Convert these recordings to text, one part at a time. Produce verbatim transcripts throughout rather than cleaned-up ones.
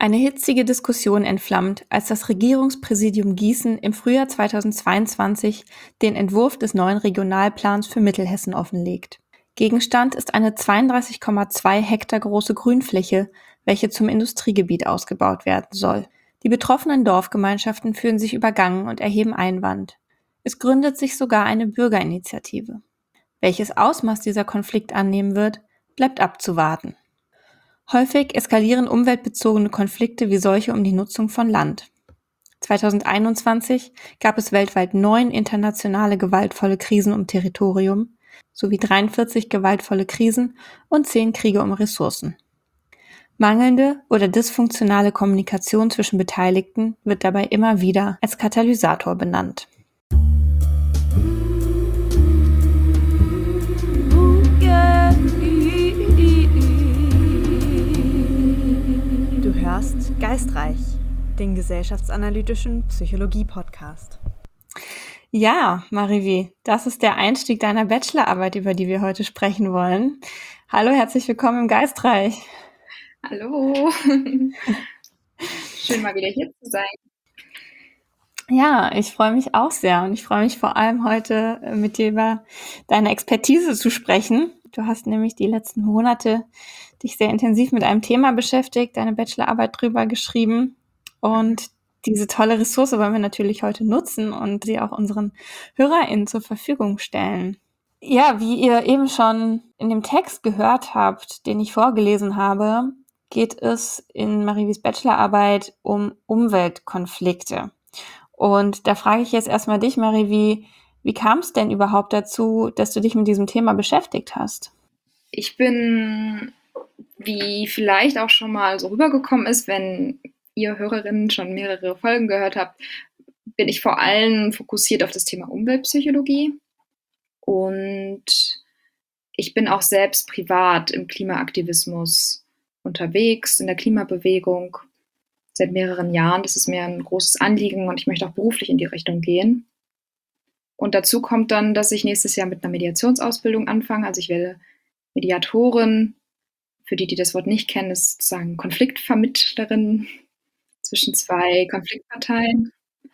Eine hitzige Diskussion entflammt, als das Regierungspräsidium Gießen im Frühjahr zweitausendzweiundzwanzig den Entwurf des neuen Regionalplans für Mittelhessen offenlegt. Gegenstand ist eine zweiunddreißig Komma zwei Hektar große Grünfläche, welche zum Industriegebiet ausgebaut werden soll. Die betroffenen Dorfgemeinschaften fühlen sich übergangen und erheben Einwand. Es gründet sich sogar eine Bürgerinitiative. Welches Ausmaß dieser Konflikt annehmen wird, bleibt abzuwarten. Häufig eskalieren umweltbezogene Konflikte wie solche um die Nutzung von Land. zweitausendeinundzwanzig gab es weltweit neun internationale gewaltvolle Krisen um Territorium sowie dreiundvierzig gewaltvolle Krisen und zehn Kriege um Ressourcen. Mangelnde oder dysfunktionale Kommunikation zwischen Beteiligten wird dabei immer wieder als Katalysator benannt. Du hörst Geistreich, den gesellschaftsanalytischen Psychologie-Podcast. Ja, Marivi, das ist der Einstieg deiner Bachelorarbeit, über die wir heute sprechen wollen. Hallo, herzlich willkommen im Geistreich. Hallo. Schön mal wieder hier zu sein. Ja, ich freue mich auch sehr und ich freue mich vor allem heute mit dir über deine Expertise zu sprechen. Du hast nämlich die letzten Monate dich sehr intensiv mit einem Thema beschäftigt, deine Bachelorarbeit drüber geschrieben und diese tolle Ressource wollen wir natürlich heute nutzen und sie auch unseren HörerInnen zur Verfügung stellen. Ja, wie ihr eben schon in dem Text gehört habt, den ich vorgelesen habe, geht es in Marivis Bachelorarbeit um Umweltkonflikte. Und da frage ich jetzt erstmal dich, Marie, wie, wie kam es denn überhaupt dazu, dass du dich mit diesem Thema beschäftigt hast? Ich bin, wie vielleicht auch schon mal so rübergekommen ist, wenn ihr Hörerinnen schon mehrere Folgen gehört habt, bin ich vor allem fokussiert auf das Thema Umweltpsychologie. Und ich bin auch selbst privat im Klimaaktivismus unterwegs, in der Klimabewegung seit mehreren Jahren. Das ist mir ein großes Anliegen und ich möchte auch beruflich in die Richtung gehen. Und dazu kommt dann, dass ich nächstes Jahr mit einer Mediationsausbildung anfange. Also ich werde Mediatorin. Für die, die das Wort nicht kennen, ist sozusagen Konfliktvermittlerin zwischen zwei Konfliktparteien.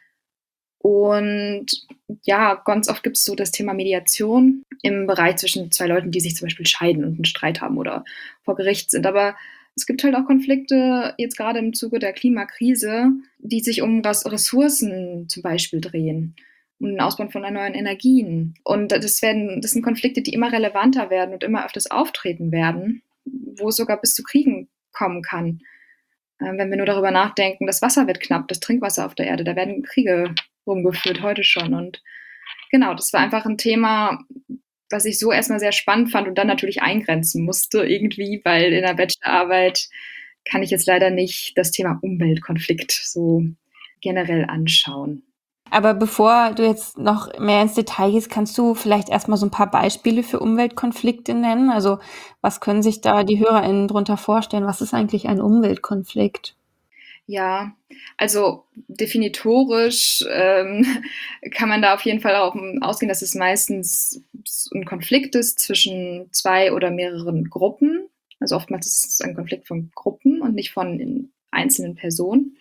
Und ja, ganz oft gibt es so das Thema Mediation im Bereich zwischen zwei Leuten, die sich zum Beispiel scheiden und einen Streit haben oder vor Gericht sind. Aber es gibt halt auch Konflikte, jetzt gerade im Zuge der Klimakrise, die sich um Ressourcen zum Beispiel drehen, um den Ausbau von erneuerbaren Energien. Und das, werden, das sind Konflikte, die immer relevanter werden und immer öfters auftreten werden, wo es sogar bis zu Kriegen kommen kann. Äh, wenn wir nur darüber nachdenken, das Wasser wird knapp, das Trinkwasser auf der Erde, da werden Kriege rumgeführt, heute schon. Und genau, das war einfach ein Thema, was ich so erstmal sehr spannend fand und dann natürlich eingrenzen musste irgendwie, weil in der Bachelorarbeit kann ich jetzt leider nicht das Thema Umweltkonflikt so generell anschauen. Aber bevor du jetzt noch mehr ins Detail gehst, kannst du vielleicht erstmal so ein paar Beispiele für Umweltkonflikte nennen? Also was können sich da die HörerInnen drunter vorstellen? Was ist eigentlich ein Umweltkonflikt? Ja, also definitorisch ähm, kann man da auf jeden Fall auch ausgehen, dass es meistens ein Konflikt ist zwischen zwei oder mehreren Gruppen. Also oftmals ist es ein Konflikt von Gruppen und nicht von einzelnen Personen,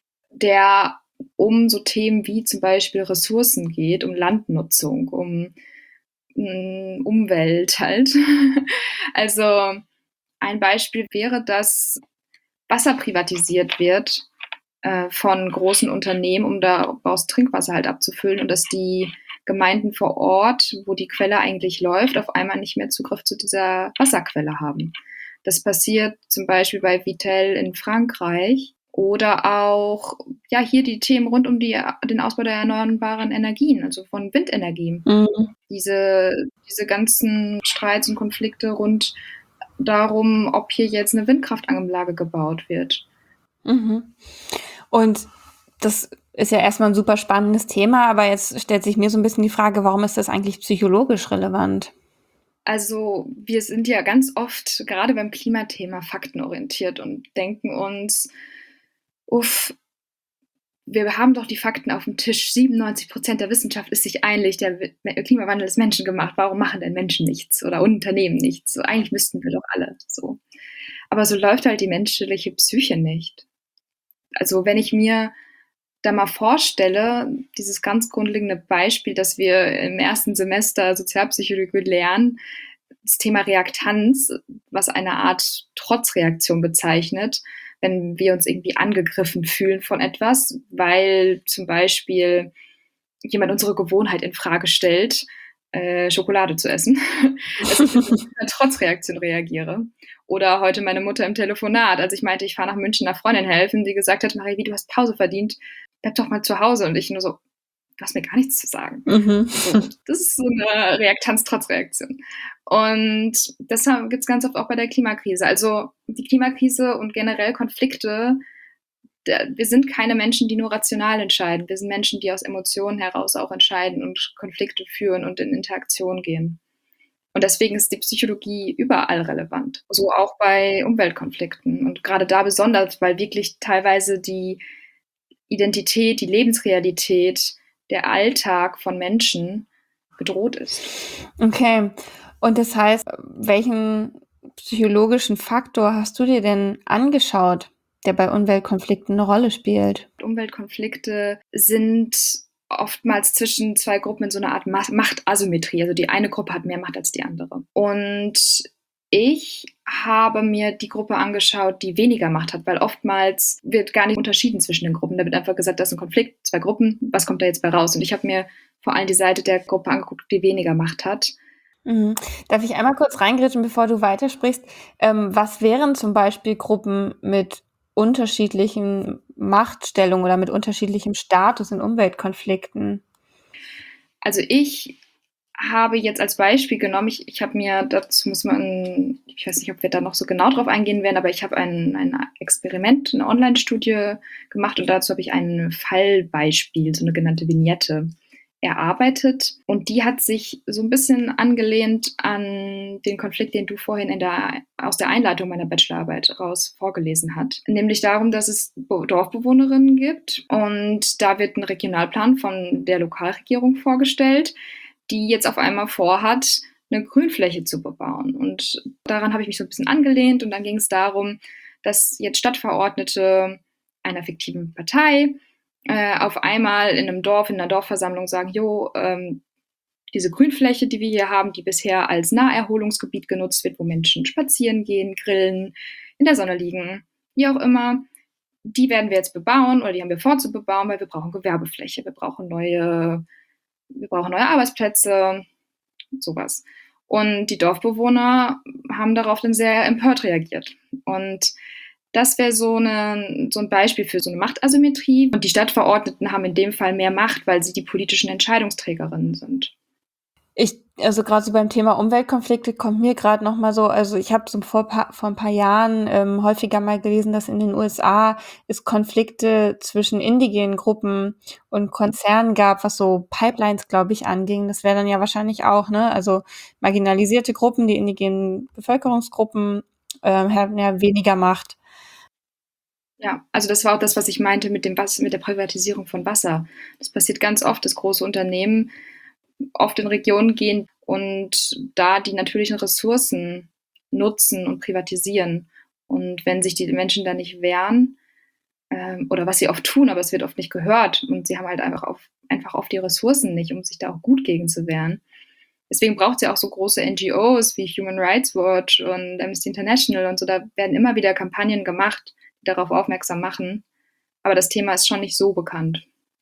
der um so Themen wie zum Beispiel Ressourcen geht, um Landnutzung, um mh, Umwelt halt. Also ein Beispiel wäre, dass Wasser privatisiert wird äh, von großen Unternehmen, um daraus Trinkwasser halt abzufüllen und dass die Gemeinden vor Ort, wo die Quelle eigentlich läuft, auf einmal nicht mehr Zugriff zu dieser Wasserquelle haben. Das passiert zum Beispiel bei Vittel in Frankreich oder auch ja hier die Themen rund um die, den Ausbau der erneuerbaren Energien, also von Windenergien. Mhm. Diese, diese ganzen Streits und Konflikte rund darum, ob hier jetzt eine Windkraftanlage gebaut wird. Mhm. Und das ist ja erstmal ein super spannendes Thema, aber jetzt stellt sich mir so ein bisschen die Frage, warum ist das eigentlich psychologisch relevant? Also wir sind ja ganz oft, gerade beim Klimathema, faktenorientiert und denken uns, uff, wir haben doch die Fakten auf dem Tisch, siebenundneunzig Prozent der Wissenschaft ist sich einig, der Klimawandel ist menschengemacht, warum machen denn Menschen nichts oder Unternehmen nichts? So, eigentlich müssten wir doch alle so. Aber so läuft halt die menschliche Psyche nicht. Also wenn ich mir da mal vorstelle, dieses ganz grundlegende Beispiel, dass wir im ersten Semester Sozialpsychologie lernen, das Thema Reaktanz, was eine Art Trotzreaktion bezeichnet, wenn wir uns irgendwie angegriffen fühlen von etwas, weil zum Beispiel jemand unsere Gewohnheit in Frage stellt, äh, Schokolade zu essen, dass ich mit einer Trotzreaktion reagiere. Oder heute meine Mutter im Telefonat, als ich meinte, ich fahre nach München einer Freundin helfen, die gesagt hat, Marie, wie, du hast Pause verdient, bleib doch mal zu Hause. Und ich nur so, du hast mir gar nichts zu sagen. Mhm. So, das ist so eine Reaktanz-Trotzreaktion. Und das gibt es ganz oft auch bei der Klimakrise. Also die Klimakrise und generell Konflikte, wir sind keine Menschen, die nur rational entscheiden. Wir sind Menschen, die aus Emotionen heraus auch entscheiden und Konflikte führen und in Interaktion gehen. Und deswegen ist die Psychologie überall relevant. So auch bei Umweltkonflikten. Und gerade da besonders, weil wirklich teilweise die Identität, die Lebensrealität, der Alltag von Menschen bedroht ist. Okay. Und das heißt, welchen psychologischen Faktor hast du dir denn angeschaut, der bei Umweltkonflikten eine Rolle spielt? Umweltkonflikte sind oftmals zwischen zwei Gruppen in so einer Art Machtasymmetrie. Also die eine Gruppe hat mehr Macht als die andere. Und ich habe mir die Gruppe angeschaut, die weniger Macht hat, weil oftmals wird gar nicht unterschieden zwischen den Gruppen. Da wird einfach gesagt, das ist ein Konflikt, zwei Gruppen, was kommt da jetzt bei raus? Und ich habe mir vor allem die Seite der Gruppe angeguckt, die weniger Macht hat. Mhm. Darf ich einmal kurz reingrätschen, bevor du weitersprichst? Ähm, was wären zum Beispiel Gruppen mit unterschiedlichen Machtstellungen oder mit unterschiedlichem Status in Umweltkonflikten? Also ich habe jetzt als Beispiel genommen, ich, ich habe mir, dazu muss man, ich weiß nicht, ob wir da noch so genau drauf eingehen werden, aber ich habe ein, ein Experiment, eine Online-Studie gemacht und dazu habe ich ein Fallbeispiel, so eine genannte Vignette, erarbeitet. Und die hat sich so ein bisschen angelehnt an den Konflikt, den du vorhin in der, aus der Einleitung meiner Bachelorarbeit raus vorgelesen hast. Nämlich darum, dass es Dorfbewohnerinnen gibt und da wird ein Regionalplan von der Lokalregierung vorgestellt, die jetzt auf einmal vorhat, eine Grünfläche zu bebauen. Und daran habe ich mich so ein bisschen angelehnt und dann ging es darum, dass jetzt Stadtverordnete einer fiktiven Partei äh, auf einmal in einem Dorf, in einer Dorfversammlung sagen, jo, ähm, diese Grünfläche, die wir hier haben, die bisher als Naherholungsgebiet genutzt wird, wo Menschen spazieren gehen, grillen, in der Sonne liegen, wie auch immer, die werden wir jetzt bebauen oder die haben wir vor zu bebauen, weil wir brauchen Gewerbefläche, wir brauchen neue wir brauchen neue Arbeitsplätze, sowas. Und die Dorfbewohner haben darauf dann sehr empört reagiert. Und das wäre so, eine, so ein Beispiel für so eine Machtasymmetrie. Und die Stadtverordneten haben in dem Fall mehr Macht, weil sie die politischen Entscheidungsträgerinnen sind. Ich, also gerade so beim Thema Umweltkonflikte kommt mir gerade noch mal so, also ich habe so vor, vor ein paar Jahren ähm, häufiger mal gelesen, dass in den U S A es Konflikte zwischen indigenen Gruppen und Konzernen gab, was so Pipelines, glaube ich, anging. Das wäre dann ja wahrscheinlich auch, ne? Also marginalisierte Gruppen, die indigenen Bevölkerungsgruppen ähm, haben ja weniger Macht. Ja, also das war auch das, was ich meinte mit dem Wasser, mit der Privatisierung von Wasser. Das passiert ganz oft, dass große Unternehmen oft in Regionen gehen und da die natürlichen Ressourcen nutzen und privatisieren. Und wenn sich die Menschen da nicht wehren, ähm, oder was sie oft tun, aber es wird oft nicht gehört und sie haben halt einfach, auf, einfach oft die Ressourcen nicht, um sich da auch gut gegen zu wehren. Deswegen braucht es ja auch so große N G Os wie Human Rights Watch und Amnesty International und so. Da werden immer wieder Kampagnen gemacht, die darauf aufmerksam machen. Aber das Thema ist schon nicht so bekannt.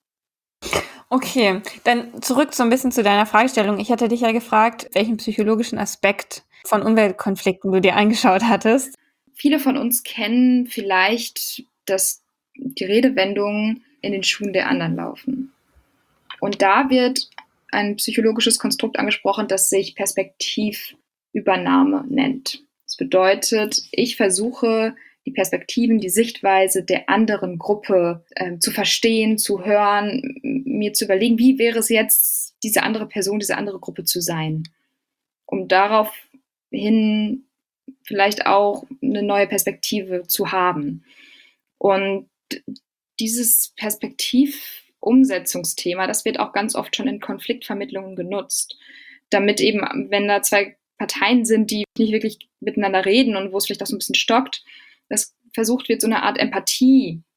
Okay, dann zurück so ein bisschen zu deiner Fragestellung. Ich hatte dich ja gefragt, welchen psychologischen Aspekt von Umweltkonflikten du dir angeschaut hattest. Viele von uns kennen vielleicht, dass die Redewendungen in den Schuhen der anderen laufen. Und da wird ein psychologisches Konstrukt angesprochen, das sich Perspektivübernahme nennt. Das bedeutet, ich versuche, die Perspektiven, die Sichtweise der anderen Gruppe äh, zu verstehen, zu hören, mir zu überlegen, wie wäre es jetzt, diese andere Person, diese andere Gruppe zu sein, um daraufhin vielleicht auch eine neue Perspektive zu haben. Und dieses Perspektivumsetzungsthema, das wird auch ganz oft schon in Konfliktvermittlungen genutzt, damit eben, wenn da zwei Parteien sind, die nicht wirklich miteinander reden und wo es vielleicht auch so ein bisschen stockt, dass versucht wird, so eine Art Empathie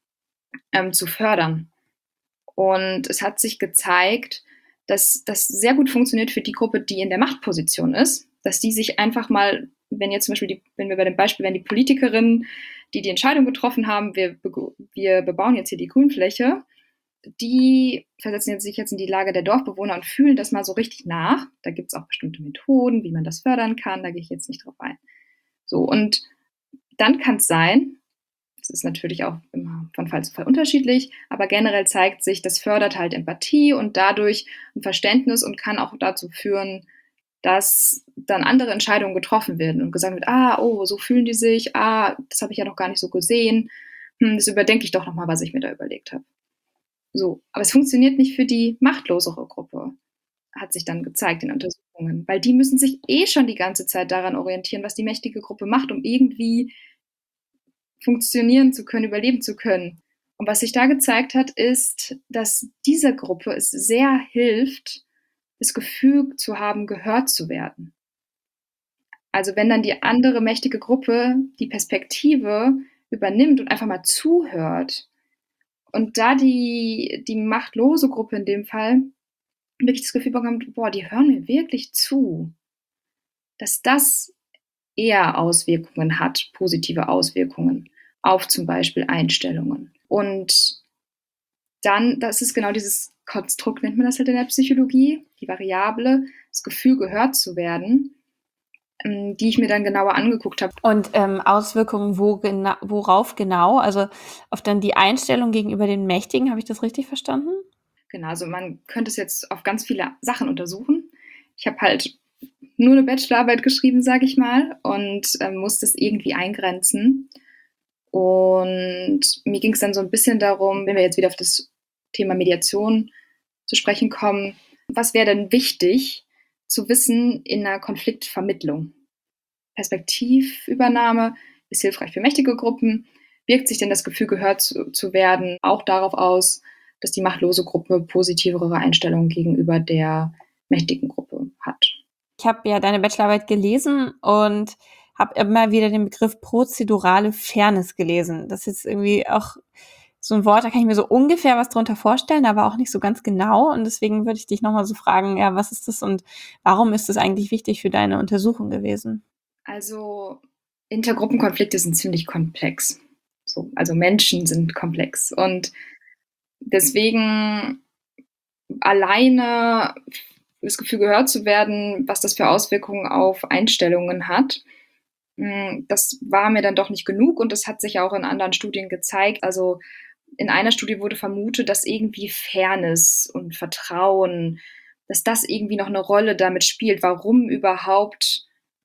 ähm, zu fördern. Und es hat sich gezeigt, dass das sehr gut funktioniert für die Gruppe, die in der Machtposition ist, dass die sich einfach mal, wenn jetzt zum Beispiel, die, wenn wir bei dem Beispiel wären, die Politikerinnen, die die Entscheidung getroffen haben, wir, wir bebauen jetzt hier die Grünfläche, die versetzen jetzt sich jetzt in die Lage der Dorfbewohner und fühlen das mal so richtig nach. Da gibt es auch bestimmte Methoden, wie man das fördern kann, da gehe ich jetzt nicht drauf ein. So, und dann kann es sein, das ist natürlich auch immer von Fall zu Fall unterschiedlich, aber generell zeigt sich, das fördert halt Empathie und dadurch ein Verständnis und kann auch dazu führen, dass dann andere Entscheidungen getroffen werden und gesagt wird, ah, oh, so fühlen die sich, ah, das habe ich ja noch gar nicht so gesehen, hm, das überdenke ich doch nochmal, was ich mir da überlegt habe. So, aber es funktioniert nicht für die machtlosere Gruppe, hat sich dann gezeigt in Untersuchungen, weil die müssen sich eh schon die ganze Zeit daran orientieren, was die mächtige Gruppe macht, um irgendwie funktionieren zu können, überleben zu können. Und was sich da gezeigt hat, ist, dass dieser Gruppe es sehr hilft, das Gefühl zu haben, gehört zu werden. Also wenn dann die andere mächtige Gruppe die Perspektive übernimmt und einfach mal zuhört und da die, die machtlose Gruppe in dem Fall wirklich das Gefühl bekommt, boah, die hören mir wirklich zu, dass das eher Auswirkungen hat, positive Auswirkungen auf zum Beispiel Einstellungen. Und dann, das ist genau dieses Konstrukt, nennt man das halt in der Psychologie, die Variable, das Gefühl, gehört zu werden, die ich mir dann genauer angeguckt habe. Und ähm, Auswirkungen wo gena- worauf genau? Also auf dann die Einstellung gegenüber den Mächtigen, habe ich das richtig verstanden? Genau, also man könnte es jetzt auf ganz viele Sachen untersuchen. Ich habe halt nur eine Bachelorarbeit geschrieben, sage ich mal, und äh, musste es irgendwie eingrenzen. Und mir ging es dann so ein bisschen darum, wenn wir jetzt wieder auf das Thema Mediation zu sprechen kommen, was wäre denn wichtig zu wissen in einer Konfliktvermittlung? Perspektivübernahme ist hilfreich für mächtige Gruppen. Wirkt sich denn das Gefühl, gehört zu, zu werden, auch darauf aus, dass die machtlose Gruppe positivere Einstellungen gegenüber der mächtigen Gruppe hat? Ich habe ja deine Bachelorarbeit gelesen und habe immer wieder den Begriff prozedurale Fairness gelesen. Das ist irgendwie auch so ein Wort, da kann ich mir so ungefähr was drunter vorstellen, aber auch nicht so ganz genau. Und deswegen würde ich dich nochmal so fragen, ja, was ist das und warum ist das eigentlich wichtig für deine Untersuchung gewesen? Also Intergruppenkonflikte sind ziemlich komplex. So, also Menschen sind komplex. Und deswegen alleine das Gefühl, gehört zu werden, was das für Auswirkungen auf Einstellungen hat, das war mir dann doch nicht genug und das hat sich auch in anderen Studien gezeigt. Also in einer Studie wurde vermutet, dass irgendwie Fairness und Vertrauen, dass das irgendwie noch eine Rolle damit spielt, warum überhaupt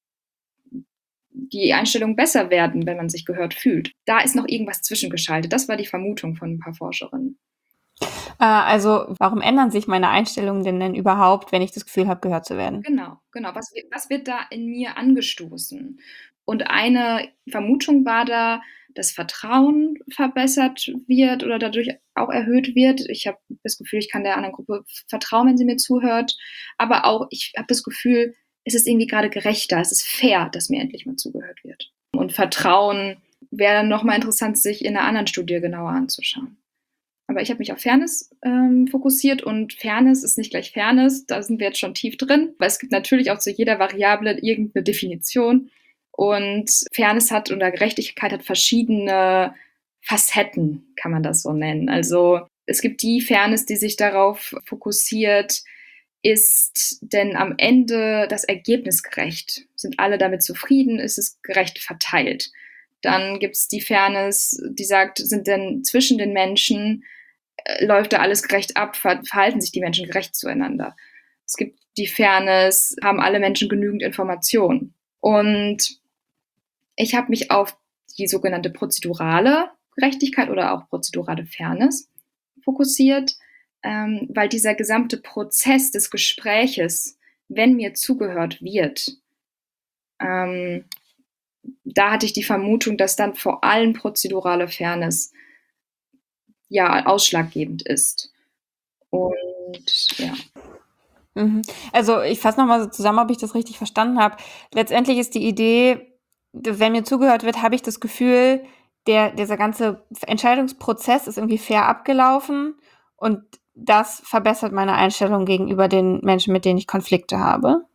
die Einstellungen besser werden, wenn man sich gehört fühlt. Da ist noch irgendwas zwischengeschaltet. Das war die Vermutung von ein paar Forscherinnen. Äh, also warum ändern sich meine Einstellungen denn, denn überhaupt, wenn ich das Gefühl habe, gehört zu werden? Genau, genau. Was, was wird da in mir angestoßen? Und eine Vermutung war da, dass Vertrauen verbessert wird oder dadurch auch erhöht wird. Ich habe das Gefühl, ich kann der anderen Gruppe vertrauen, wenn sie mir zuhört. Aber auch, ich habe das Gefühl, es ist irgendwie gerade gerechter, es ist fair, dass mir endlich mal zugehört wird. Und Vertrauen wäre dann nochmal interessant, sich in einer anderen Studie genauer anzuschauen. Aber ich habe mich auf Fairness ähm, fokussiert und Fairness ist nicht gleich Fairness, da sind wir jetzt schon tief drin, weil es gibt natürlich auch zu jeder Variable irgendeine Definition und Fairness hat oder Gerechtigkeit hat verschiedene Facetten, kann man das so nennen. Also es gibt die Fairness, die sich darauf fokussiert, ist denn am Ende das Ergebnis gerecht? Sind alle damit zufrieden? Ist es gerecht verteilt? Dann gibt es die Fairness, die sagt, sind denn zwischen den Menschen, äh, läuft da alles gerecht ab, ver verhalten sich die Menschen gerecht zueinander. Es gibt die Fairness, haben alle Menschen genügend Informationen. Und ich habe mich auf die sogenannte prozedurale Gerechtigkeit oder auch prozedurale Fairness fokussiert, ähm, weil dieser gesamte Prozess des Gespräches, wenn mir zugehört wird, ähm, da hatte ich die Vermutung, dass dann vor allem prozedurale Fairness ja ausschlaggebend ist. Und ja. Also ich fasse nochmal so zusammen, ob ich das richtig verstanden habe. Letztendlich ist die Idee, wenn mir zugehört wird, habe ich das Gefühl, der, dieser ganze Entscheidungsprozess ist irgendwie fair abgelaufen und das verbessert meine Einstellung gegenüber den Menschen, mit denen ich Konflikte habe.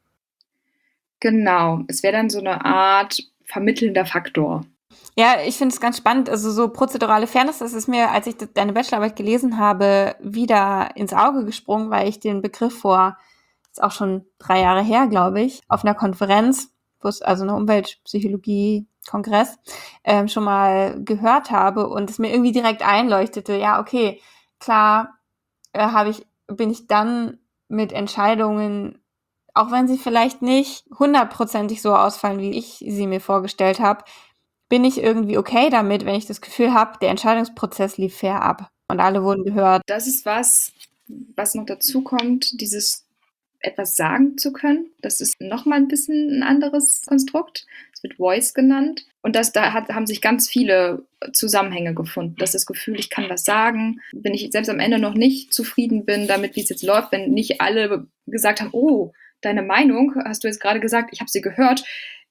Genau, es wäre dann so eine Art vermittelnder Faktor. Ja, ich finde es ganz spannend. Also so prozedurale Fairness, das ist mir, als ich deine Bachelorarbeit gelesen habe, wieder ins Auge gesprungen, weil ich den Begriff vor, ist auch schon drei Jahre her, glaube ich, auf einer Konferenz, wo es also eine Umweltpsychologie-Kongress, ähm, schon mal gehört habe und es mir irgendwie direkt einleuchtete. Ja, okay, klar, äh, habe ich, bin ich dann mit Entscheidungen, auch wenn sie vielleicht nicht hundertprozentig so ausfallen, wie ich sie mir vorgestellt habe, bin ich irgendwie okay damit, wenn ich das Gefühl habe, der Entscheidungsprozess lief fair ab und alle wurden gehört. Das ist was, was noch dazu kommt, dieses etwas sagen zu können. Das ist nochmal ein bisschen ein anderes Konstrukt. Es wird Voice genannt. Und das, da hat, haben sich ganz viele Zusammenhänge gefunden. Das ist das Gefühl, ich kann was sagen. Wenn ich selbst am Ende noch nicht zufrieden bin damit, wie es jetzt läuft, wenn nicht alle gesagt haben, oh, deine Meinung, hast du jetzt gerade gesagt, ich habe sie gehört,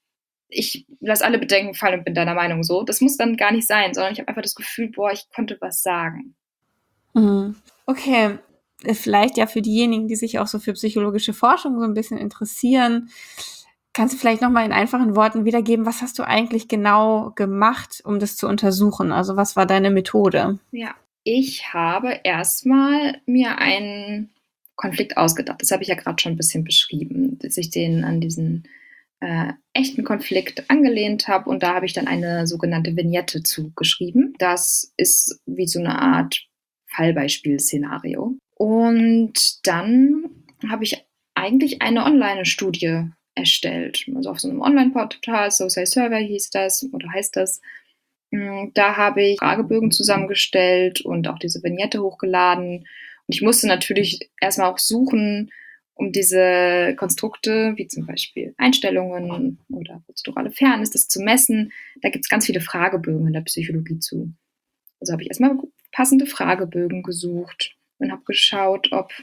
ich lasse alle Bedenken fallen und bin deiner Meinung so. Das muss dann gar nicht sein, sondern ich habe einfach das Gefühl, boah, ich konnte was sagen. Mhm. Okay, vielleicht ja für diejenigen, die sich auch so für psychologische Forschung so ein bisschen interessieren, kannst du vielleicht nochmal in einfachen Worten wiedergeben, was hast du eigentlich genau gemacht, um das zu untersuchen? Also was war deine Methode? Ja, ich habe erstmal mir einen Konflikt ausgedacht. Das habe ich ja gerade schon ein bisschen beschrieben, dass ich den an diesen äh, echten Konflikt angelehnt habe und da habe ich dann eine sogenannte Vignette zugeschrieben. Das ist wie so eine Art Fallbeispiel-Szenario. Und dann habe ich eigentlich eine Online-Studie erstellt. Also auf so einem Online-Portal, Social Survey hieß das oder heißt das. Da habe ich Fragebögen zusammengestellt und auch diese Vignette hochgeladen. Und ich musste natürlich erstmal auch suchen, um diese Konstrukte, wie zum Beispiel Einstellungen oder prozedurale Fairness, das zu messen. Da gibt es ganz viele Fragebögen in der Psychologie zu. Also habe ich erstmal passende Fragebögen gesucht und habe geschaut, ob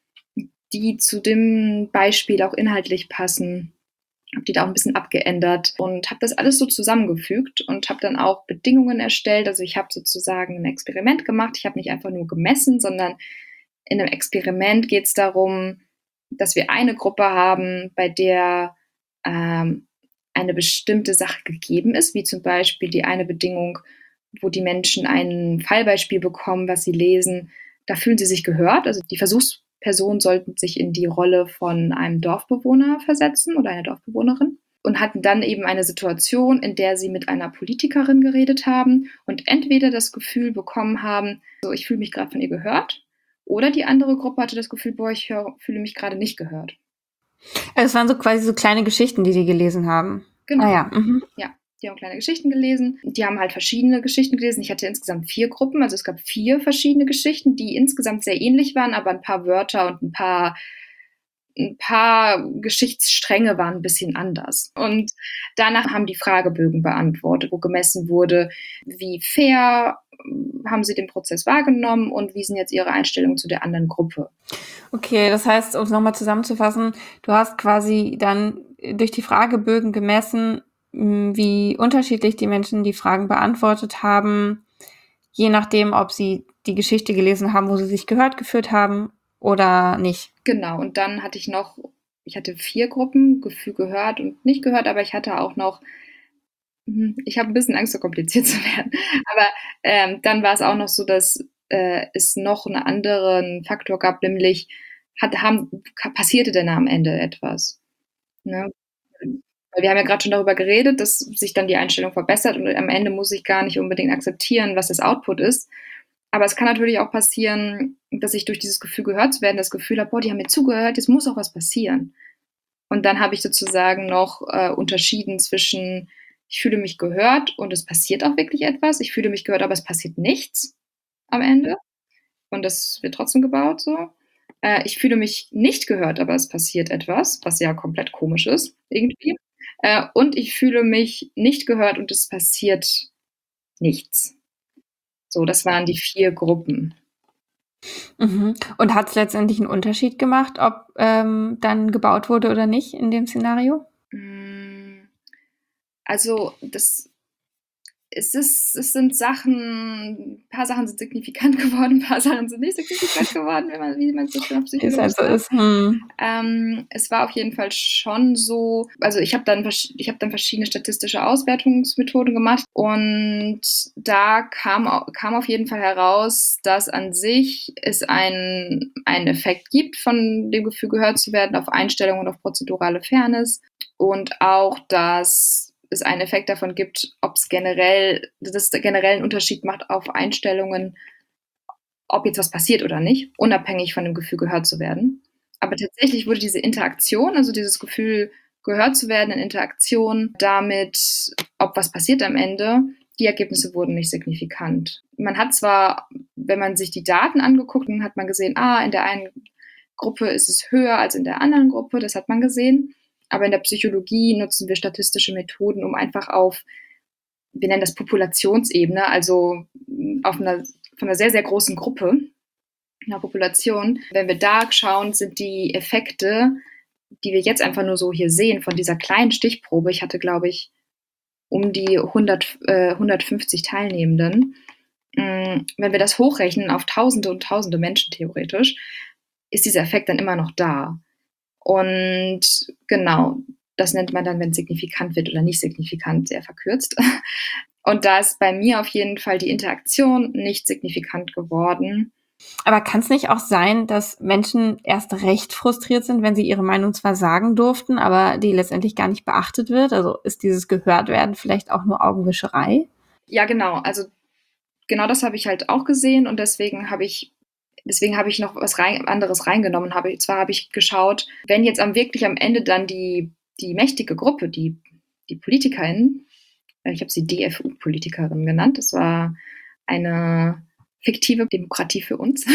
die zu dem Beispiel auch inhaltlich passen. Habe die da auch ein bisschen abgeändert und habe das alles so zusammengefügt und habe dann auch Bedingungen erstellt. Also ich habe sozusagen ein Experiment gemacht. Ich habe nicht einfach nur gemessen, sondern in einem Experiment geht es darum, dass wir eine Gruppe haben, bei der ähm, eine bestimmte Sache gegeben ist, wie zum Beispiel die eine Bedingung, wo die Menschen ein Fallbeispiel bekommen, was sie lesen. Da fühlen sie sich gehört. Also die Versuchspersonen sollten sich in die Rolle von einem Dorfbewohner versetzen oder einer Dorfbewohnerin und hatten dann eben eine Situation, in der sie mit einer Politikerin geredet haben und entweder das Gefühl bekommen haben, so ich fühle mich gerade von ihr gehört, oder die andere Gruppe hatte das Gefühl, boah, ich hör, fühle mich gerade nicht gehört. Also es waren so quasi so kleine Geschichten, die die gelesen haben. Genau. Ah, ja. Mhm. Ja, die haben kleine Geschichten gelesen. Die haben halt verschiedene Geschichten gelesen. Ich hatte insgesamt vier Gruppen, also es gab vier verschiedene Geschichten, die insgesamt sehr ähnlich waren, aber ein paar Wörter und ein paar ein paar Geschichtsstränge waren ein bisschen anders. Und danach haben die Fragebögen beantwortet, wo gemessen wurde, wie fair haben sie den Prozess wahrgenommen und wie sind jetzt ihre Einstellungen zu der anderen Gruppe. Okay, das heißt, um es nochmal zusammenzufassen, du hast quasi dann durch die Fragebögen gemessen, wie unterschiedlich die Menschen die Fragen beantwortet haben, je nachdem, ob sie die Geschichte gelesen haben, wo sie sich gehört gefühlt haben oder nicht. Genau, und dann hatte ich noch, ich hatte vier Gruppen, Gefühl gehört und nicht gehört, aber ich hatte auch noch, ich habe ein bisschen Angst, so kompliziert zu werden, aber ähm, dann war es auch noch so, dass äh, es noch einen anderen Faktor gab, nämlich hat, haben, passierte denn am Ende etwas? Ne? Weil wir haben ja gerade schon darüber geredet, dass sich dann die Einstellung verbessert und am Ende muss ich gar nicht unbedingt akzeptieren, was das Output ist. Aber es kann natürlich auch passieren, dass ich durch dieses Gefühl gehört zu werden, das Gefühl habe, boah, die haben mir zugehört, jetzt muss auch was passieren. Und dann habe ich sozusagen noch äh, unterschieden zwischen, ich fühle mich gehört und es passiert auch wirklich etwas. Ich fühle mich gehört, aber es passiert nichts am Ende. Und das wird trotzdem gebaut so. Äh, ich fühle mich nicht gehört, aber es passiert etwas, was ja komplett komisch ist irgendwie. Äh, und ich fühle mich nicht gehört und es passiert nichts. So, das waren die vier Gruppen. Mhm. Und hat es letztendlich einen Unterschied gemacht, ob ähm, dann gebaut wurde oder nicht in dem Szenario? Also das, es ist, es sind Sachen, ein paar Sachen sind signifikant geworden, ein paar Sachen sind nicht signifikant geworden, wenn man, wie man so schön auf Ist Psychologisch halt so sagt. ist. Hm. Ähm, es war auf jeden Fall schon so, also ich habe dann, ich habe dann verschiedene statistische Auswertungsmethoden gemacht und da kam, kam auf jeden Fall heraus, dass an sich es einen, einen Effekt gibt von dem Gefühl, gehört zu werden, auf Einstellungen und auf prozedurale Fairness und auch, dass es einen Effekt davon gibt, ob es generell, dass es generell einen Unterschied macht auf Einstellungen, ob jetzt was passiert oder nicht, unabhängig von dem Gefühl, gehört zu werden. Aber tatsächlich wurde diese Interaktion, also dieses Gefühl, gehört zu werden in Interaktion damit, ob was passiert am Ende, die Ergebnisse wurden nicht signifikant. Man hat zwar, wenn man sich die Daten angeguckt hat, hat man gesehen, ah, in der einen Gruppe ist es höher als in der anderen Gruppe, das hat man gesehen. Aber in der Psychologie nutzen wir statistische Methoden, um einfach auf, wir nennen das Populationsebene, also auf einer, von einer sehr, sehr großen Gruppe, einer Population, wenn wir da schauen, sind die Effekte, die wir jetzt einfach nur so hier sehen, von dieser kleinen Stichprobe, ich hatte, glaube ich, um die hundert, äh, hundertfünfzig Teilnehmenden, wenn wir das hochrechnen auf Tausende und Tausende Menschen theoretisch, ist dieser Effekt dann immer noch da. Und genau, das nennt man dann, wenn es signifikant wird oder nicht signifikant, sehr verkürzt. Und da ist bei mir auf jeden Fall die Interaktion nicht signifikant geworden. Aber kann es nicht auch sein, dass Menschen erst recht frustriert sind, wenn sie ihre Meinung zwar sagen durften, aber die letztendlich gar nicht beachtet wird? Also ist dieses Gehörtwerden vielleicht auch nur Augenwischerei? Ja, genau. Also genau das habe ich halt auch gesehen und deswegen habe ich Deswegen habe ich noch was rein, anderes reingenommen. Habe, zwar habe ich geschaut, wenn jetzt am, wirklich am Ende dann die, die mächtige Gruppe, die, die PolitikerInnen, ich habe sie D F U-Politikerin genannt, das war eine fiktive Demokratie für uns.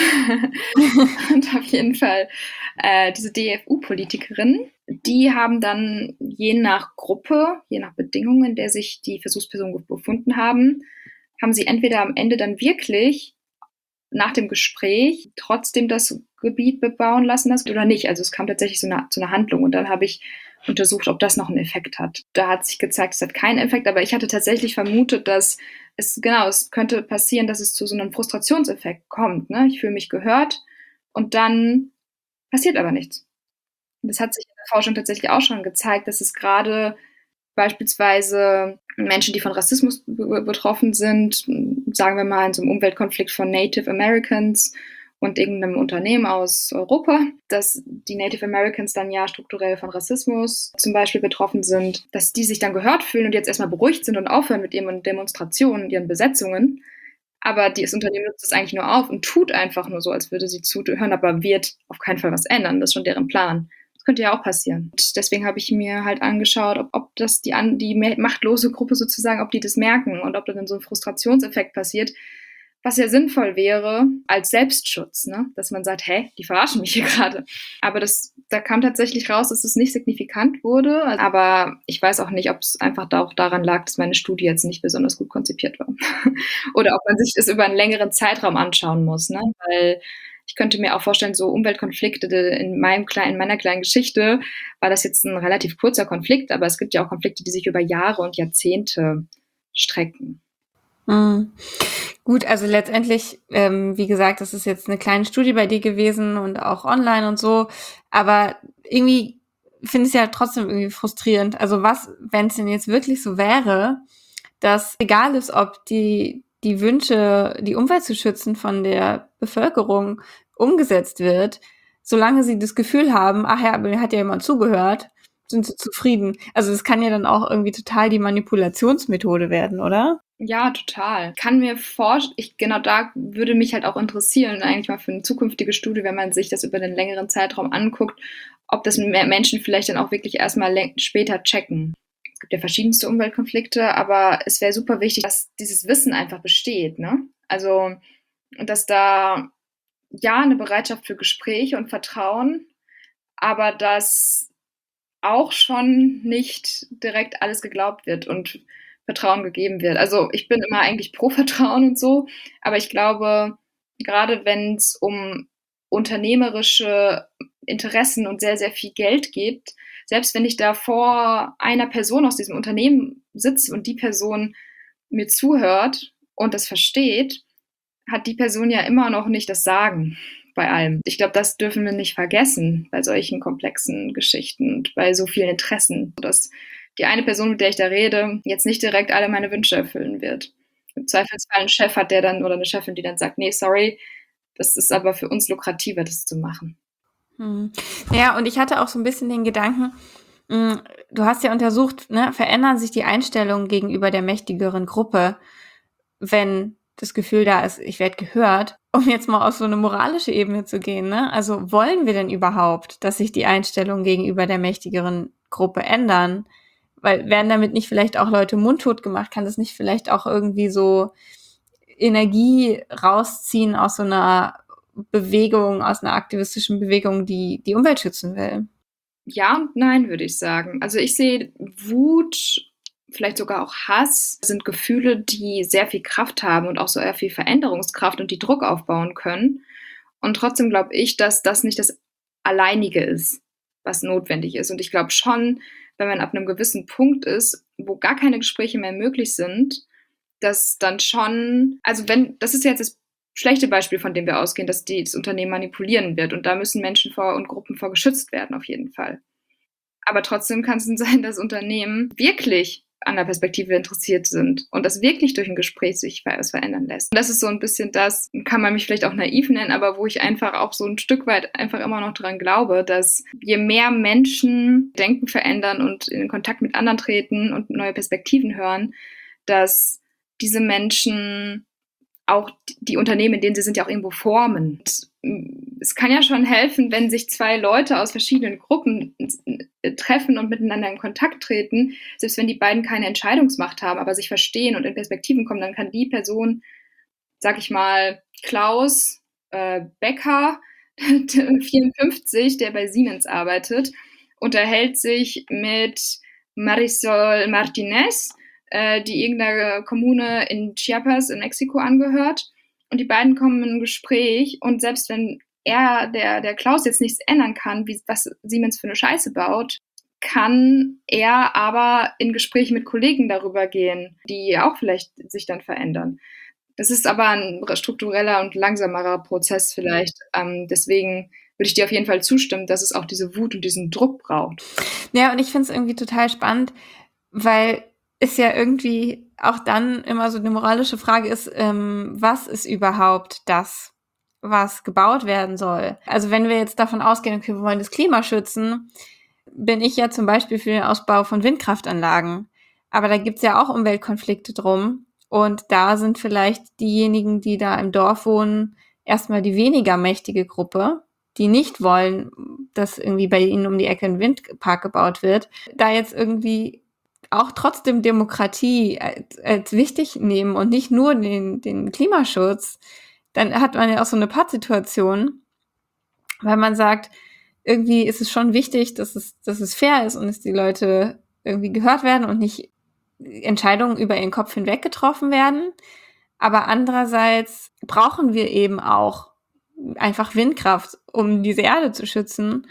Und auf jeden Fall äh, diese D F U-Politikerinnen, die haben dann je nach Gruppe, je nach Bedingungen, in der sich die Versuchspersonen befunden haben, haben sie entweder am Ende dann wirklich nach dem Gespräch trotzdem das Gebiet bebauen lassen lassen oder nicht. Also es kam tatsächlich so eine, zu einer Handlung und dann habe ich untersucht, ob das noch einen Effekt hat. Da hat sich gezeigt, es hat keinen Effekt, aber ich hatte tatsächlich vermutet, dass es, genau, es könnte passieren, dass es zu so einem Frustrationseffekt kommt. Ne? Ich fühle mich gehört und dann passiert aber nichts. Und das hat sich in der Forschung tatsächlich auch schon gezeigt, dass es gerade beispielsweise Menschen, die von Rassismus be- betroffen sind, sagen wir mal in so einem Umweltkonflikt von Native Americans und irgendeinem Unternehmen aus Europa, dass die Native Americans dann ja strukturell von Rassismus zum Beispiel betroffen sind, dass die sich dann gehört fühlen und jetzt erstmal beruhigt sind und aufhören mit ihren Demonstrationen, ihren Besetzungen. Aber das Unternehmen nutzt es eigentlich nur auf und tut einfach nur so, als würde sie zuhören, aber wird auf keinen Fall was ändern. Das ist schon deren Plan. Das könnte ja auch passieren. Und deswegen habe ich mir halt angeschaut, ob, ob das die, an, die machtlose Gruppe sozusagen, ob die das merken und ob da dann so ein Frustrationseffekt passiert, was ja sinnvoll wäre als Selbstschutz, ne? Dass man sagt, hä, die verarschen mich hier gerade. Aber das, da kam tatsächlich raus, dass es nicht signifikant wurde. Aber ich weiß auch nicht, ob es einfach da auch daran lag, dass meine Studie jetzt nicht besonders gut konzipiert war. Oder ob man sich das über einen längeren Zeitraum anschauen muss, ne? Weil ich könnte mir auch vorstellen, so Umweltkonflikte in, meinem kleinen, in meiner kleinen Geschichte war das jetzt ein relativ kurzer Konflikt, aber es gibt ja auch Konflikte, die sich über Jahre und Jahrzehnte strecken. Mhm. Gut, also letztendlich, ähm, wie gesagt, das ist jetzt eine kleine Studie bei dir gewesen und auch online und so, aber irgendwie finde ich es ja trotzdem irgendwie frustrierend. Also was, wenn es denn jetzt wirklich so wäre, dass egal ist, ob die die Wünsche, die Umwelt zu schützen von der Bevölkerung umgesetzt wird, solange sie das Gefühl haben, ach ja, mir hat ja jemand zugehört, sind sie zufrieden. Also das kann ja dann auch irgendwie total die Manipulationsmethode werden, oder? Ja, total. Kann mir vorstellen, ich, genau da würde mich halt auch interessieren, eigentlich mal für eine zukünftige Studie, wenn man sich das über einen längeren Zeitraum anguckt, ob das Menschen vielleicht dann auch wirklich erstmal später checken. Es gibt ja verschiedenste Umweltkonflikte, aber es wäre super wichtig, dass dieses Wissen einfach besteht, ne? Also, dass da ja eine Bereitschaft für Gespräche und Vertrauen, aber dass auch schon nicht direkt alles geglaubt wird und Vertrauen gegeben wird. Also ich bin immer eigentlich pro Vertrauen und so, aber ich glaube, gerade wenn es um unternehmerische Interessen und sehr, sehr viel Geld geht, selbst wenn ich da vor einer Person aus diesem Unternehmen sitze und die Person mir zuhört und das versteht, hat die Person ja immer noch nicht das Sagen bei allem. Ich glaube, das dürfen wir nicht vergessen bei solchen komplexen Geschichten und bei so vielen Interessen, dass die eine Person, mit der ich da rede, jetzt nicht direkt alle meine Wünsche erfüllen wird. Im Zweifelsfall einen Chef hat, der dann oder eine Chefin, die dann sagt, nee, sorry, das ist aber für uns lukrativer, das zu machen. Hm. Ja, und ich hatte auch so ein bisschen den Gedanken, mh, du hast ja untersucht, ne, verändern sich die Einstellungen gegenüber der mächtigeren Gruppe, wenn das Gefühl da ist, ich werde gehört, um jetzt mal auf so eine moralische Ebene zu gehen, ne? Also wollen wir denn überhaupt, dass sich die Einstellungen gegenüber der mächtigeren Gruppe ändern? Weil werden damit nicht vielleicht auch Leute mundtot gemacht? Kann das nicht vielleicht auch irgendwie so Energie rausziehen aus so einer Bewegung, aus einer aktivistischen Bewegung, die die Umwelt schützen will? Ja und nein, würde ich sagen. Also ich sehe Wut, vielleicht sogar auch Hass, sind Gefühle, die sehr viel Kraft haben und auch sehr viel Veränderungskraft und die Druck aufbauen können. Und trotzdem glaube ich, dass das nicht das Alleinige ist, was notwendig ist. Und ich glaube schon, wenn man ab einem gewissen Punkt ist, wo gar keine Gespräche mehr möglich sind, dass dann schon, also wenn, das ist jetzt das schlechte Beispiel, von dem wir ausgehen, dass die, das Unternehmen manipulieren wird. Und da müssen Menschen vor und Gruppen vor geschützt werden, auf jeden Fall. Aber trotzdem kann es sein, dass Unternehmen wirklich an der Perspektive interessiert sind und das wirklich durch ein Gespräch sich was verändern lässt. Und das ist so ein bisschen das, kann man mich vielleicht auch naiv nennen, aber wo ich einfach auch so ein Stück weit einfach immer noch dran glaube, dass je mehr Menschen Denken verändern und in Kontakt mit anderen treten und neue Perspektiven hören, dass diese Menschen auch die Unternehmen, in denen sie sind, ja auch irgendwo formen. Und es kann ja schon helfen, wenn sich zwei Leute aus verschiedenen Gruppen treffen und miteinander in Kontakt treten, selbst wenn die beiden keine Entscheidungsmacht haben, aber sich verstehen und in Perspektiven kommen, dann kann die Person, sag ich mal, Klaus äh, Becker, vierundfünfzig, der bei Siemens arbeitet, unterhält sich mit Marisol Martinez, die irgendeiner Kommune in Chiapas in Mexiko angehört. Und die beiden kommen in ein Gespräch und selbst wenn er, der, der Klaus, jetzt nichts ändern kann, wie, was Siemens für eine Scheiße baut, kann er aber in Gespräche mit Kollegen darüber gehen, die auch vielleicht sich dann verändern. Das ist aber ein struktureller und langsamerer Prozess vielleicht. Ähm, deswegen würde ich dir auf jeden Fall zustimmen, dass es auch diese Wut und diesen Druck braucht. Ja, und ich finde es irgendwie total spannend, weil ist ja irgendwie auch dann immer so eine moralische Frage ist, ähm, was ist überhaupt das, was gebaut werden soll? Also wenn wir jetzt davon ausgehen, okay, wir wollen das Klima schützen, bin ich ja zum Beispiel für den Ausbau von Windkraftanlagen. Aber da gibt's ja auch Umweltkonflikte drum. Und da sind vielleicht diejenigen, die da im Dorf wohnen, erstmal die weniger mächtige Gruppe, die nicht wollen, dass irgendwie bei ihnen um die Ecke ein Windpark gebaut wird. Da jetzt irgendwie auch trotzdem Demokratie als, als wichtig nehmen und nicht nur den, den Klimaschutz, dann hat man ja auch so eine Pattsituation, weil man sagt, irgendwie ist es schon wichtig, dass es, dass es fair ist und dass die Leute irgendwie gehört werden und nicht Entscheidungen über ihren Kopf hinweg getroffen werden. Aber andererseits brauchen wir eben auch einfach Windkraft, um diese Erde zu schützen.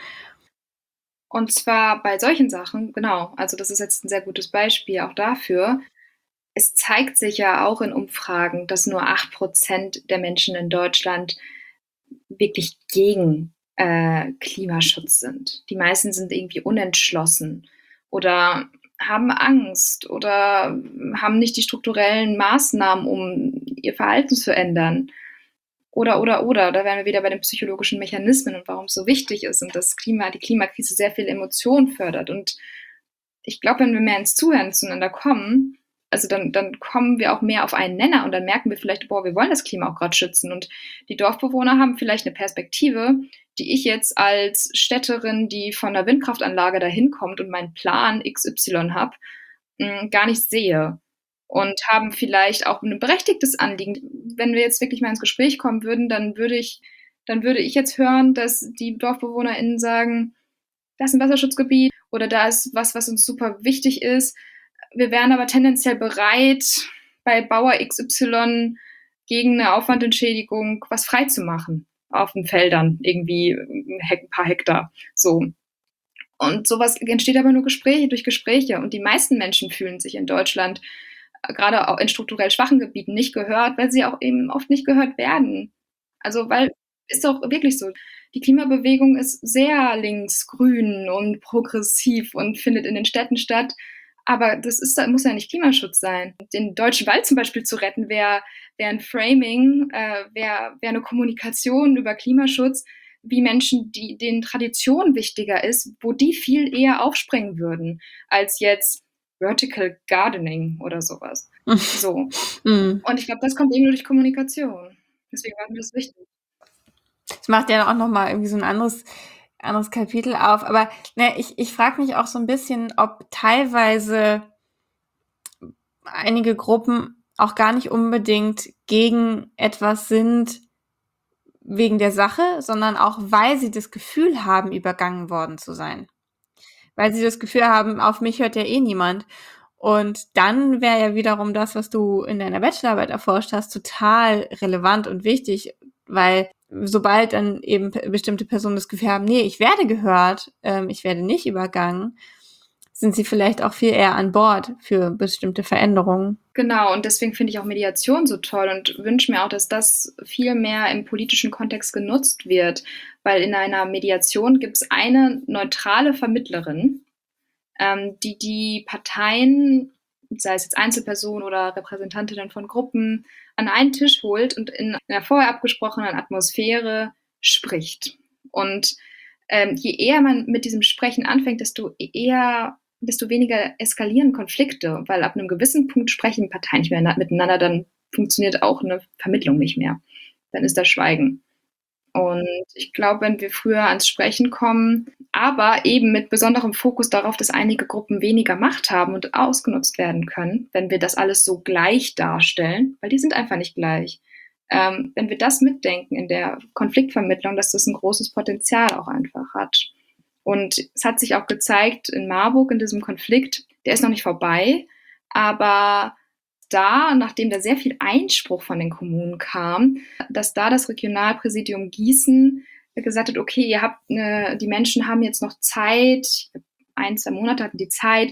Und zwar bei solchen Sachen, genau, also das ist jetzt ein sehr gutes Beispiel auch dafür. Es zeigt sich ja auch in Umfragen, dass nur acht Prozent der Menschen in Deutschland wirklich gegen äh, Klimaschutz sind. Die meisten sind irgendwie unentschlossen oder haben Angst oder haben nicht die strukturellen Maßnahmen, um ihr Verhalten zu ändern. Oder, oder, oder, da wären wir wieder bei den psychologischen Mechanismen und warum es so wichtig ist und dass Klima, die Klimakrise sehr viel Emotionen fördert. Und ich glaube, wenn wir mehr ins Zuhören zueinander kommen, also dann, dann kommen wir auch mehr auf einen Nenner und dann merken wir vielleicht, boah, wir wollen das Klima auch gerade schützen. Und die Dorfbewohner haben vielleicht eine Perspektive, die ich jetzt als Städterin, die von einer Windkraftanlage dahin kommt und meinen Plan X Y habe, gar nicht sehe. Und haben vielleicht auch ein berechtigtes Anliegen. Wenn wir jetzt wirklich mal ins Gespräch kommen würden, dann würde ich, dann würde ich jetzt hören, dass die DorfbewohnerInnen sagen, das ist ein Wasserschutzgebiet oder da ist was, was uns super wichtig ist. Wir wären aber tendenziell bereit, bei Bauer X Y gegen eine Aufwandentschädigung was freizumachen auf den Feldern, irgendwie ein paar Hektar. So. Und sowas entsteht aber nur Gespräche, durch Gespräche. Und die meisten Menschen fühlen sich in Deutschland gerade auch in strukturell schwachen Gebieten nicht gehört, weil sie auch eben oft nicht gehört werden. Also, weil ist doch wirklich so, die Klimabewegung ist sehr linksgrün und progressiv und findet in den Städten statt. Aber das ist, muss ja nicht Klimaschutz sein. Den deutschen Wald zum Beispiel zu retten, wäre wär ein Framing, äh, wäre wär eine Kommunikation über Klimaschutz, wie Menschen, die denen Tradition wichtiger ist, wo die viel eher aufspringen würden, als jetzt Vertical Gardening oder sowas. So. Mhm. Und ich glaube, das kommt eben nur durch Kommunikation. Deswegen war mir das wichtig. Das macht ja auch nochmal irgendwie so ein anderes, anderes Kapitel auf. Aber ne, ich, ich frage mich auch so ein bisschen, ob teilweise einige Gruppen auch gar nicht unbedingt gegen etwas sind wegen der Sache, sondern auch, weil sie das Gefühl haben, übergangen worden zu sein. Weil sie das Gefühl haben, auf mich hört ja eh niemand. Und dann wäre ja wiederum das, was du in deiner Bachelorarbeit erforscht hast, total relevant und wichtig, weil sobald dann eben bestimmte Personen das Gefühl haben, nee, ich werde gehört, ähm, ich werde nicht übergangen, sind sie vielleicht auch viel eher an Bord für bestimmte Veränderungen. Genau, und deswegen finde ich auch Mediation so toll und wünsche mir auch, dass das viel mehr im politischen Kontext genutzt wird, weil in einer Mediation gibt es eine neutrale Vermittlerin, ähm, die die Parteien, sei es jetzt Einzelpersonen oder Repräsentantinnen von Gruppen, an einen Tisch holt und in einer vorher abgesprochenen Atmosphäre spricht. Und ähm, je eher man mit diesem Sprechen anfängt, desto eher desto weniger eskalieren Konflikte, weil ab einem gewissen Punkt sprechen Parteien nicht mehr miteinander, dann funktioniert auch eine Vermittlung nicht mehr. Dann ist das Schweigen. Und ich glaube, wenn wir früher ans Sprechen kommen, aber eben mit besonderem Fokus darauf, dass einige Gruppen weniger Macht haben und ausgenutzt werden können, wenn wir das alles so gleich darstellen, weil die sind einfach nicht gleich. Ähm, wenn wir das mitdenken in der Konfliktvermittlung, dass das ein großes Potenzial auch einfach hat. Und es hat sich auch gezeigt in Marburg, in diesem Konflikt, der ist noch nicht vorbei, aber da, nachdem da sehr viel Einspruch von den Kommunen kam, dass da das Regionalpräsidium Gießen gesagt hat, okay, ihr habt eine, die Menschen haben jetzt noch Zeit, ein, zwei Monate hatten die Zeit,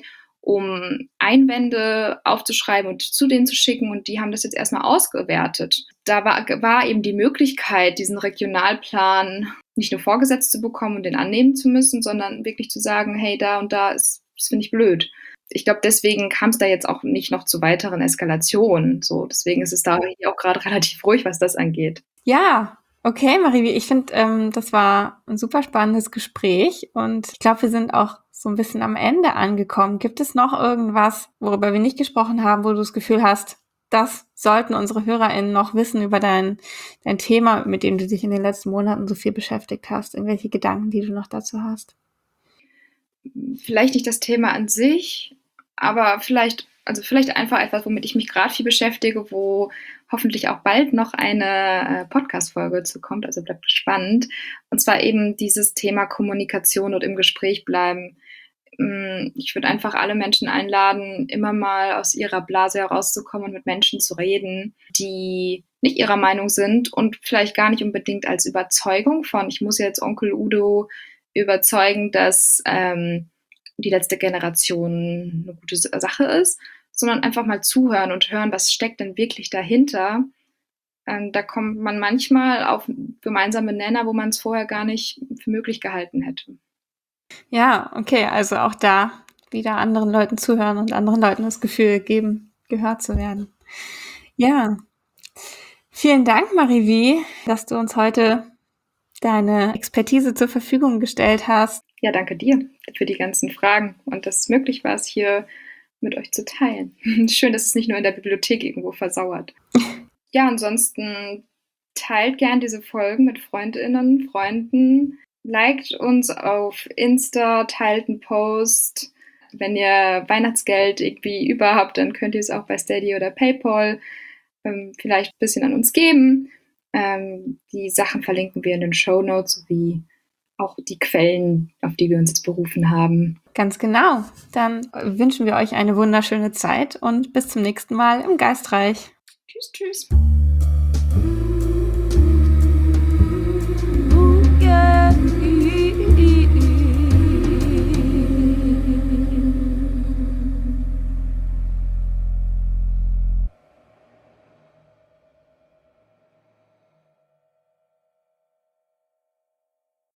um Einwände aufzuschreiben und zu denen zu schicken, und die haben das jetzt erstmal ausgewertet. Da war, war eben die Möglichkeit, diesen Regionalplan nicht nur vorgesetzt zu bekommen und den annehmen zu müssen, sondern wirklich zu sagen, hey, da und da ist, das finde ich blöd. Ich glaube, deswegen kam es da jetzt auch nicht noch zu weiteren Eskalationen. So, deswegen ist es da auch gerade relativ ruhig, was das angeht. Ja, okay, Marie, ich finde, ähm, das war ein super spannendes Gespräch und ich glaube, wir sind auch so ein bisschen am Ende angekommen. Gibt es noch irgendwas, worüber wir nicht gesprochen haben, wo du das Gefühl hast, das sollten unsere HörerInnen noch wissen über dein, dein Thema, mit dem du dich in den letzten Monaten so viel beschäftigt hast? Irgendwelche Gedanken, die du noch dazu hast? Vielleicht nicht das Thema an sich, aber vielleicht, also vielleicht einfach etwas, womit ich mich gerade viel beschäftige, wo hoffentlich auch bald noch eine äh, Podcast-Folge zu kommt, also bleibt gespannt. Und zwar eben dieses Thema Kommunikation und im Gespräch bleiben. Ich würde einfach alle Menschen einladen, immer mal aus ihrer Blase herauszukommen und mit Menschen zu reden, die nicht ihrer Meinung sind und vielleicht gar nicht unbedingt als Überzeugung von, ich muss jetzt Onkel Udo überzeugen, dass ähm, die letzte Generation eine gute Sache ist, sondern einfach mal zuhören und hören, was steckt denn wirklich dahinter. Ähm, da kommt man manchmal auf gemeinsame Nenner, wo man es vorher gar nicht für möglich gehalten hätte. Ja, okay, also auch da wieder anderen Leuten zuhören und anderen Leuten das Gefühl geben, gehört zu werden. Ja, vielen Dank, Marie-Wie, dass du uns heute deine Expertise zur Verfügung gestellt hast. Ja, danke dir für die ganzen Fragen und dass es möglich war, es hier mit euch zu teilen. Schön, dass es nicht nur in der Bibliothek irgendwo versauert. Ja, ansonsten teilt gern diese Folgen mit FreundInnen, Freunden. Liked uns auf Insta, teilt einen Post. Wenn ihr Weihnachtsgeld irgendwie über habt, dann könnt ihr es auch bei Steady oder PayPal ähm, vielleicht ein bisschen an uns geben. Ähm, die Sachen verlinken wir in den Shownotes, sowie auch die Quellen, auf die wir uns jetzt berufen haben. Ganz genau. Dann wünschen wir euch eine wunderschöne Zeit und bis zum nächsten Mal im Geistreich. Tschüss, tschüss.